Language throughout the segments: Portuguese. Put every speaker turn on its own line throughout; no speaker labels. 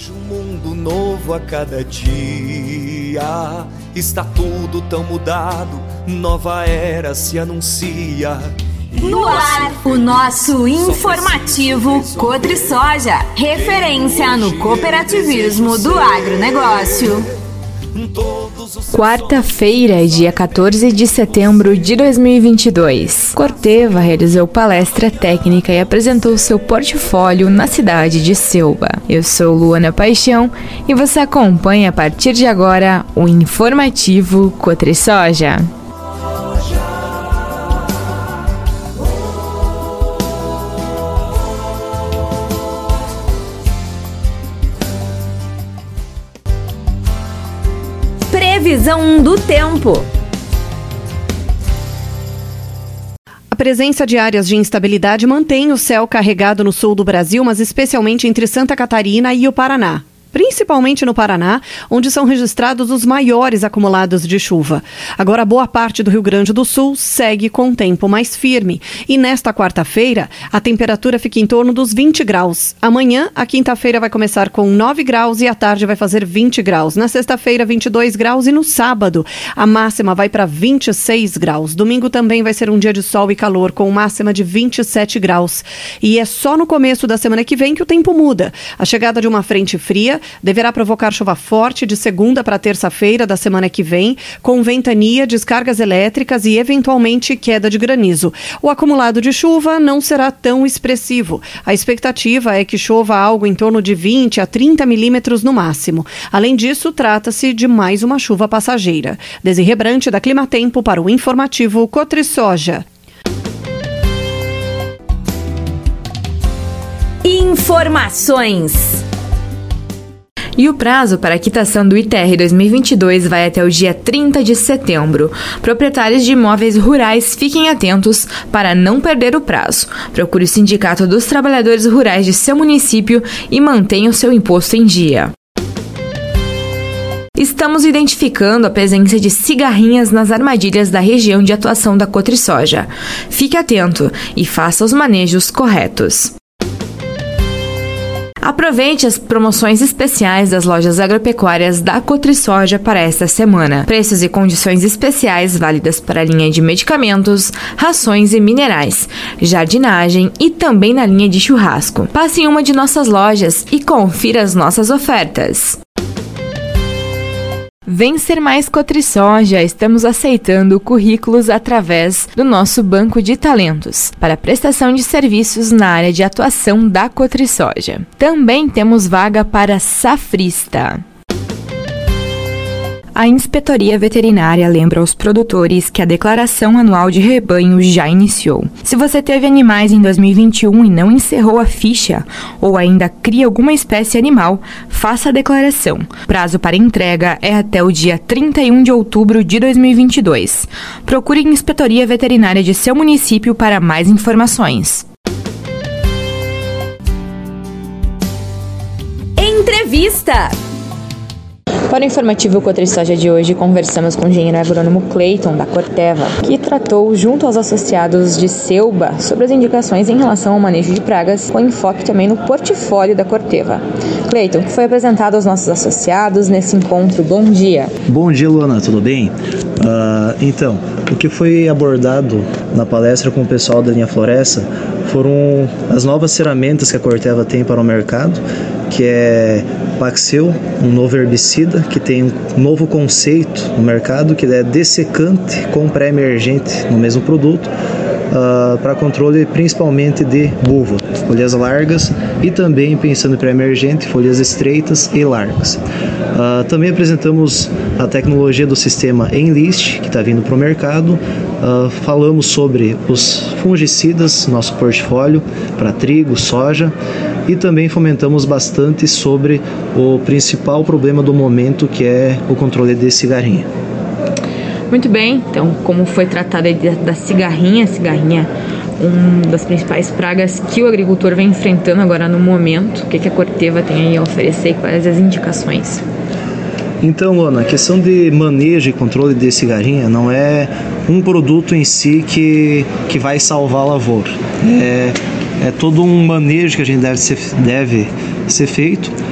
Vejo um mundo novo a cada dia. Está tudo tão mudado, nova era se anuncia.
No ar, o nosso informativo Cotrisoja, referência no cooperativismo do agronegócio.
Quarta-feira, dia 14 de setembro de 2022. Corteva realizou palestra técnica e apresentou seu portfólio na cidade de Silva. Eu sou Luana Paixão e você acompanha a partir de agora o informativo Cotrisoja.
Previsão do tempo.
A presença de áreas de instabilidade mantém o céu carregado no sul do Brasil, mas especialmente entre Santa Catarina e o Paraná. Principalmente no Paraná, onde são registrados os maiores acumulados de chuva. Agora, boa parte do Rio Grande do Sul segue com tempo mais firme. E nesta quarta-feira, a temperatura fica em torno dos 20 graus. Amanhã, a quinta-feira vai começar com 9 graus e à tarde vai fazer 20 graus. Na sexta-feira, 22 graus e no sábado, a máxima vai para 26 graus. Domingo também vai ser um dia de sol e calor, com máxima de 27 graus. E é só no começo da semana que vem que o tempo muda. A chegada de uma frente fria deverá provocar chuva forte de segunda para terça-feira da semana que vem, com ventania, descargas elétricas e, eventualmente, queda de granizo. O acumulado de chuva não será tão expressivo. A expectativa é que chova algo em torno de 20 a 30 milímetros no máximo. Além disso, trata-se de mais uma chuva passageira. Desirê Brant, da Climatempo, para o informativo Cotrisoja.
Informações.
E o prazo para a quitação do ITR 2022 vai até o dia 30 de setembro. Proprietários de imóveis rurais fiquem atentos para não perder o prazo. Procure o Sindicato dos Trabalhadores Rurais de seu município e mantenha o seu imposto em dia. Estamos identificando a presença de cigarrinhas nas armadilhas da região de atuação da Cotrisoja. Fique atento e faça os manejos corretos. Aproveite as promoções especiais das lojas agropecuárias da Cotrisoja para esta semana. Preços e condições especiais válidas para a linha de medicamentos, rações e minerais, jardinagem e também na linha de churrasco. Passe em uma de nossas lojas e confira as nossas ofertas. Vem ser mais Cotrisoja, estamos aceitando currículos através do nosso banco de talentos para prestação de serviços na área de atuação da Cotrisoja. Também temos vaga para safrista. A Inspetoria Veterinária lembra aos produtores que a declaração anual de rebanho já iniciou. Se você teve animais em 2021 e não encerrou a ficha, ou ainda cria alguma espécie animal, faça a declaração. Prazo para entrega é até o dia 31 de outubro de 2022. Procure a Inspetoria Veterinária de seu município para mais informações.
Entrevista.
Para o informativo Cotrisoja de hoje, conversamos com o engenheiro agrônomo Cleiton, da Corteva, que tratou, junto aos associados de Silva, sobre as indicações em relação ao manejo de pragas, com enfoque também no portfólio da Corteva. Cleiton, o que foi apresentado aos nossos associados nesse encontro? Bom dia.
Bom dia, Luana, tudo bem? Então, o que foi abordado na palestra com o pessoal da linha Floresta foram as novas ferramentas que a Corteva tem para o mercado, que é Paxil, um novo herbicida que tem um novo conceito no mercado, que é dessecante com pré-emergente no mesmo produto, para controle principalmente de buva, folhas largas e também, pensando em pré-emergente, folhas estreitas e largas. Também apresentamos a tecnologia do sistema Enlist, que está vindo para o mercado. Falamos sobre os fungicidas, nosso portfólio para trigo, soja, e também fomentamos bastante sobre o principal problema do momento, que é o controle de cigarrinha.
Muito bem, então como foi tratada da cigarrinha, uma das principais pragas que o agricultor vem enfrentando agora no momento, o que a Corteva tem aí a oferecer e quais as indicações?
Então, Luana, a questão de manejo e controle de cigarrinha não é um produto em si que vai salvar a lavoura. É todo um manejo que a gente deve ser feito.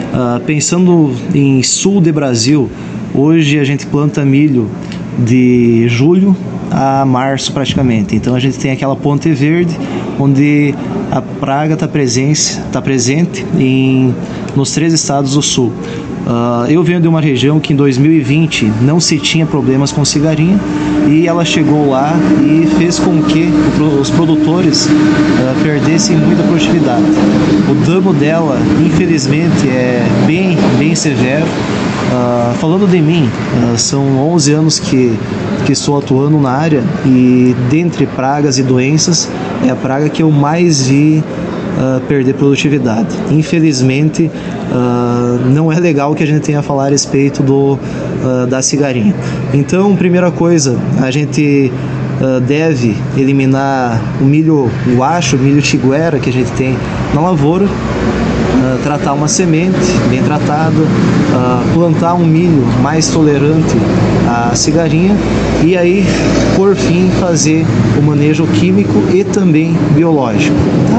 Pensando em sul de Brasil, hoje a gente planta milho de julho a março praticamente. Então a gente tem aquela ponte verde onde a praga está presente nos 3 estados do sul. Eu venho de uma região que em 2020 não se tinha problemas com cigarinha e ela chegou lá e fez com que os produtores perdessem muita produtividade. O dano dela, infelizmente, é bem severo. Falando de mim, são 11 anos que estou atuando na área e dentre pragas e doenças é a praga que eu mais vi perder produtividade. Infelizmente, não é legal que a gente tenha a falar a respeito da cigarinha. Então, primeira coisa, a gente deve eliminar o milho guacho, o milho tiguera que a gente tem na lavoura, tratar uma semente bem tratada, plantar um milho mais tolerante à cigarinha e aí, por fim, fazer o manejo químico e também biológico.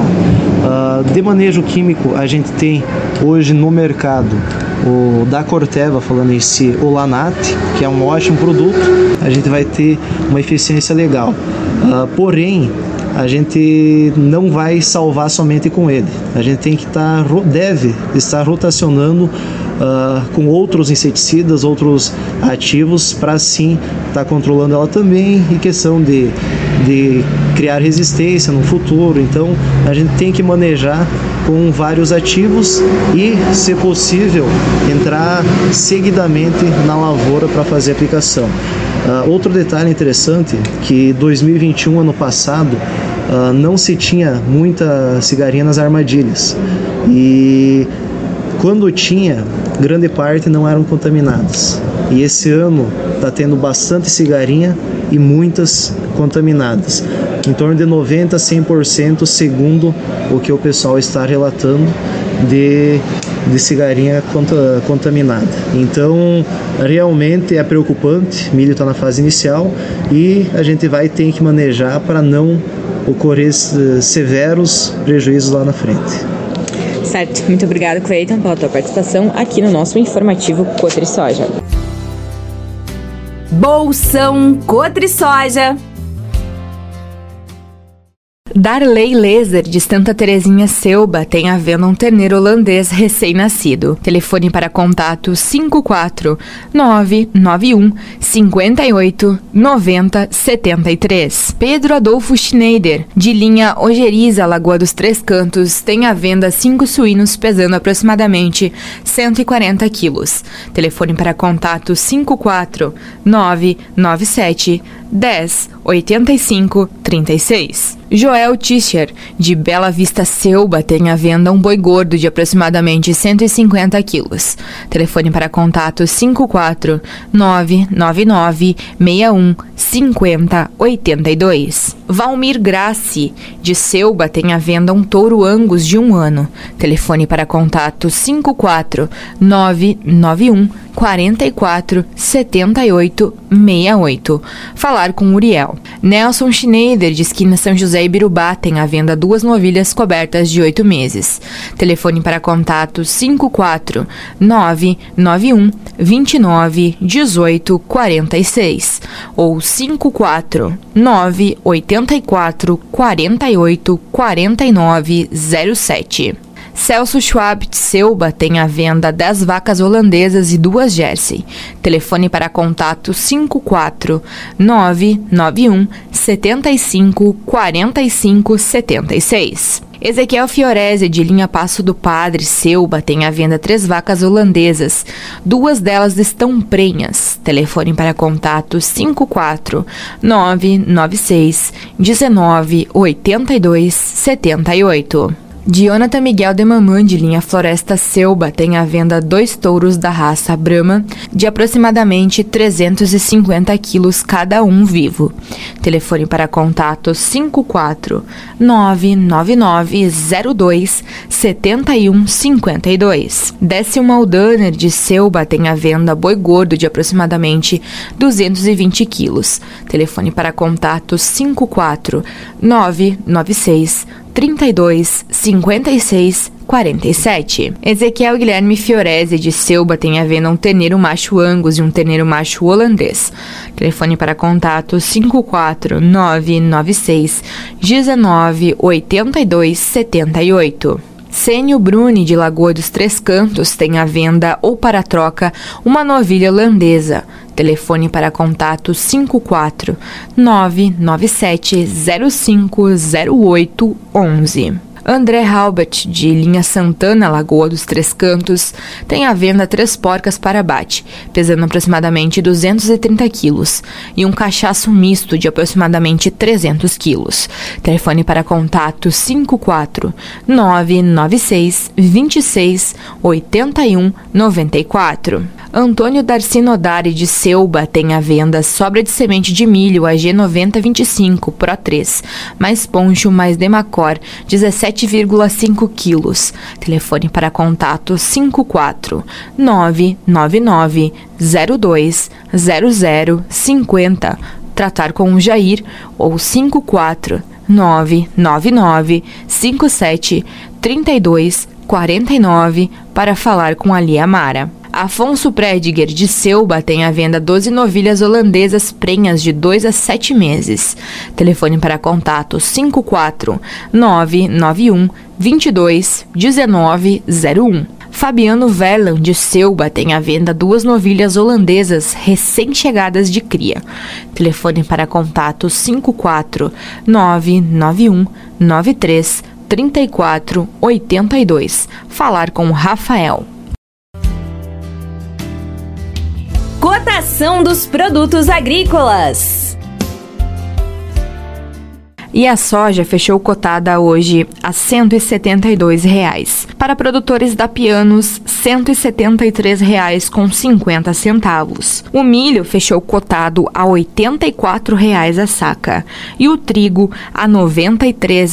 De manejo químico, a gente tem hoje no mercado o da Corteva, falando em si, o Lanate, que é um ótimo produto, a gente vai ter uma eficiência legal. Porém, a gente não vai salvar somente com ele. A gente deve estar rotacionando com outros inseticidas, outros ativos, para sim estar controlando ela também, em questão de criar resistência no futuro. Então a gente tem que manejar com vários ativos e, se possível, entrar seguidamente na lavoura para fazer a aplicação. Outro detalhe interessante, que 2021, ano passado, não se tinha muita cigarinha nas armadilhas e quando tinha, grande parte não eram contaminadas. E esse ano está tendo bastante cigarinha e muitas contaminadas, em torno de 90% a 100%, segundo o que o pessoal está relatando de cigarinha contaminada. Então, realmente é preocupante, milho está na fase inicial e a gente vai ter que manejar para não ocorrer severos prejuízos lá na frente.
Certo, muito obrigado, Cleiton, pela tua participação aqui no nosso informativo Cotri-Soja.
Bolsão Cotri-Soja.
Darley Laser, de Santa Terezinha Selba, tem à venda um terneiro holandês recém-nascido. Telefone para contato 54991 58 90 73. Pedro Adolfo Schneider, de linha Ojeriza, Lagoa dos Três Cantos, tem à venda 5 suínos pesando aproximadamente 140 quilos. Telefone para contato 54997 10 85 36. Joel Tischer, de Bela Vista Selba, tem à venda um boi gordo de aproximadamente 150 quilos. Telefone para contato 54999 61 50 82. Valmir Grassi, de Selba, tem à venda um touro Angus de 1 ano. Telefone para contato 54991 44 78 68. Falar com Uriel. Nelson Schneider, de esquina São José e Birubá, tem à venda 2 novilhas cobertas de 8 meses. Telefone para contato 54991 29 18 46 ou 549 84 48 49 07. Celso Schwab de Selba tem à venda 10 vacas holandesas e 2 Jersey. Telefone para contato 54991 75 45 76. Ezequiel Fiorese, de linha Passo do Padre, Selba, tem à venda 3 vacas holandesas. 2 delas estão prenhas. Telefone para contato 54996 19 82 78. Jonathan Miguel de Mamã, de linha Floresta Selba, tem à venda 2 touros da raça Brahma, de aproximadamente 350 quilos cada um vivo. Telefone para contato 5499902 7152. Décio Maldaner, de Selba, tem à venda boi gordo de aproximadamente 220 quilos. Telefone para contato 54996 32 56 47. Ezequiel Guilherme Fiorese de Selba tem à venda um terneiro macho Angus e um terneiro macho holandês. Telefone para contato 54996 19 82 78. Sênio Bruni de Lagoa dos Três Cantos tem à venda ou para troca uma novilha holandesa. Telefone para contato 54997 0508 11. André Halbert, de Linha Santana, Lagoa dos Três Cantos, tem à venda 3 porcas para abate, pesando aproximadamente 230 quilos, e um cachaço misto de aproximadamente 300 quilos. Telefone para contato 54996 26 81 94. Antônio Darcy Nodari de Selba tem à venda sobra de semente de milho AG 9025 Pro 3, mais poncho mais demacor, 17,5 quilos. Telefone para contato 54999 02 00 50. Tratar com o Jair ou 54999 57 32 49 para falar com a Lia Mara. Afonso Prediger de Selba tem à venda 12 novilhas holandesas prenhas de 2 a 7 meses. Telefone para contato 54991 22 19 01. Fabiano Verlan de Selba tem à venda 2 novilhas holandesas recém-chegadas de cria. Telefone para contato 54991 93 34 82. Falar com Rafael.
Cotação dos produtos agrícolas.
E a soja fechou cotada hoje a R$ 172. Para produtores da Pianos, R$ 173,50. O milho fechou cotado a R$ 84 a saca e o trigo a R$ 93.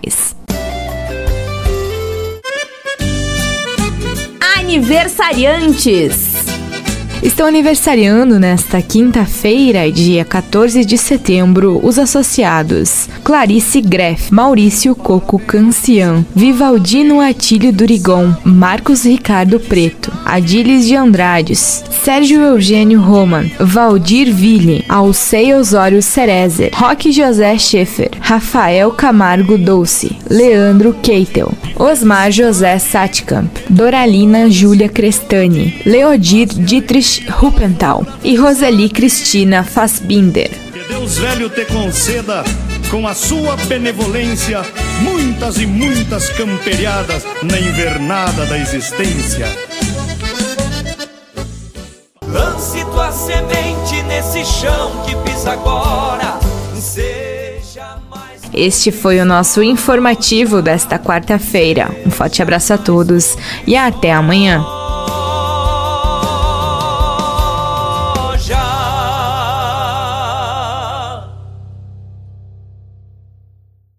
Aniversariantes.
Estão aniversariando nesta quinta-feira, dia 14 de setembro, os associados Clarice Greff, Maurício Coco Cancian, Vivaldino Atílio Durigon, Marcos Ricardo Preto, Adilis de Andrades, Sérgio Eugênio Roman, Valdir Ville, Alcei Osório Cerezer, Roque José Schaefer, Rafael Camargo Dolce, Leandro Keitel, Osmar José Satkamp, Doralina Júlia Crestani, Leodir Dietrich Ruppenthal e Roseli Cristina Fassbinder.
Que Deus velho te conceda, com a sua benevolência, muitas e muitas camperiadas na invernada da existência.
Lance tua semente nesse chão que pisa agora, seja mais...
Este foi o nosso informativo desta quarta-feira. Um forte abraço a todos e até amanhã.